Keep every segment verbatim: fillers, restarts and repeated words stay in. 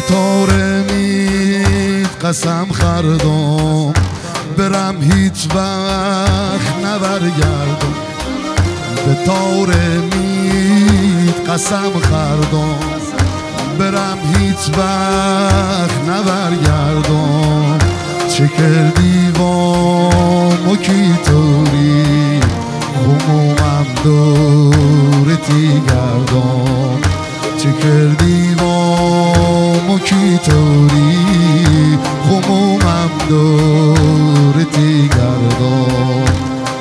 طور امید قسم خردم برم هیچ وقت نبرگردم. به طور امید قسم خردم برم هیچ وقت نبرگردم. چه کردی وام و کی توری خمومم دورتی گردم. چه کردی وام و کی توری خمومم دورتی گردم.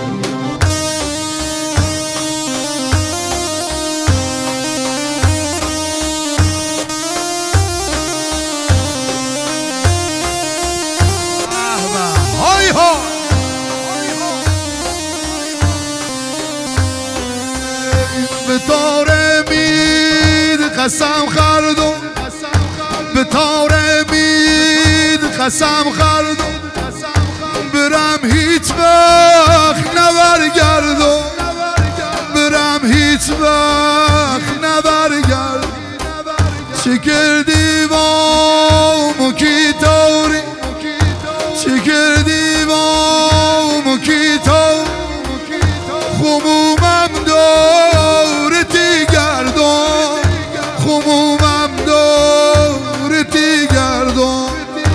به طور امید قسم خردم به طور امید قسم خردم برم هیچ وقت نبرگردم. برم هیچ وقت نبرگردم. چه کردی وام و کی توری چه کردی وام و کی توری خمومم دورتی گردم. خمومم دورتی گردم.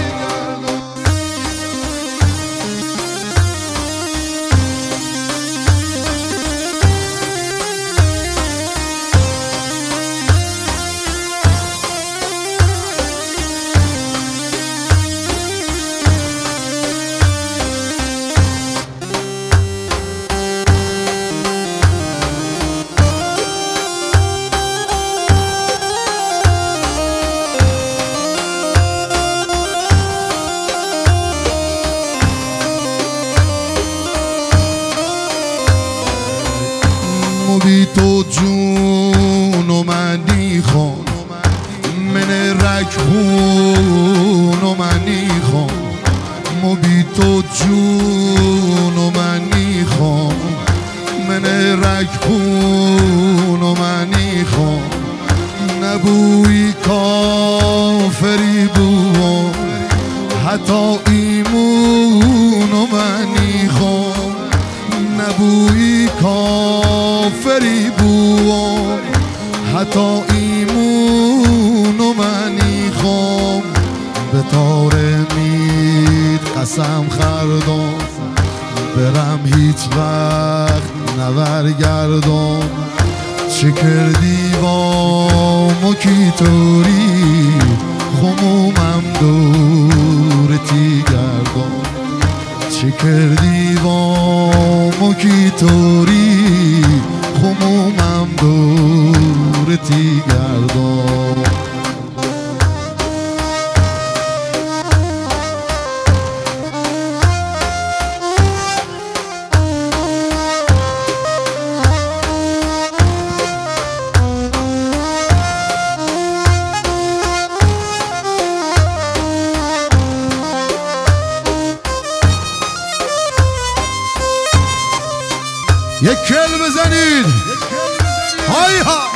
بی تو جون و منی خون من رکهون و منی خون. مو بی تو جون و منی خون من رکهون و منی خون. نبوی کافری بوم حتی ایمون و منی خون. نبوی کافری بوم حتی ایمون و منی خون. به طور امید قسم خردم برم هیچ وقت نبرگردم. چه کردی وام و کی توری خمومم دورتی گردم. چه کردی وام و کی توری خمومم دورتی گردم. یک کل بزنید های ها.